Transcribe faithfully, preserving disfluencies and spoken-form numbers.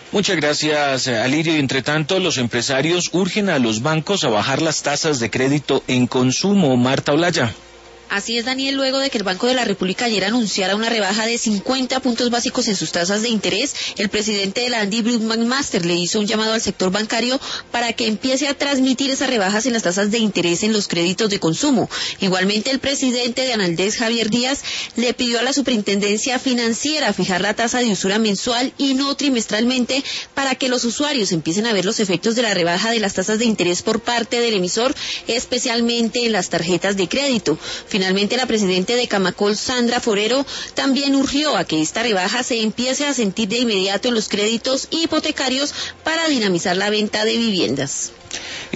Muchas gracias, Alirio. Y entre tanto, los empresarios urgen a los bancos a bajar las tasas de crédito en consumo. Marta Olaya. Así es, Daniel, luego de que el Banco de la República ayer anunciara una rebaja de cincuenta puntos básicos en sus tasas de interés, el presidente de la Andy Brook McMaster le hizo un llamado al sector bancario para que empiece a transmitir esas rebajas en las tasas de interés en los créditos de consumo. Igualmente, el presidente de Analdex, Javier Díaz, le pidió a la Superintendencia Financiera fijar la tasa de usura mensual y no trimestralmente para que los usuarios empiecen a ver los efectos de la rebaja de las tasas de interés por parte del emisor, especialmente en las tarjetas de crédito. Finalmente, la presidenta de Camacol, Sandra Forero, también urgió a que esta rebaja se empiece a sentir de inmediato en los créditos hipotecarios para dinamizar la venta de viviendas.